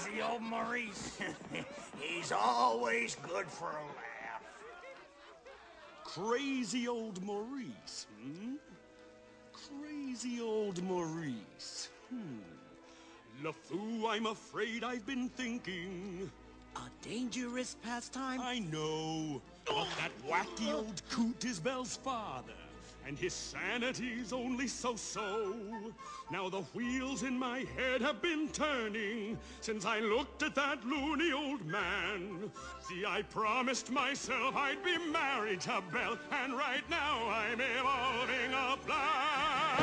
crazy old Maurice. He's always good for a laugh. Crazy old Maurice, hmm? Crazy old Maurice, LeFou, I'm afraid I've been thinking. A dangerous pastime? I know, but that wacky old coot is Belle's father, and his sanity's only so-so. Now the wheels in my head have been turning since I looked at that loony old man. See, I promised myself I'd be married to Belle, and right now I'm evolving a plan.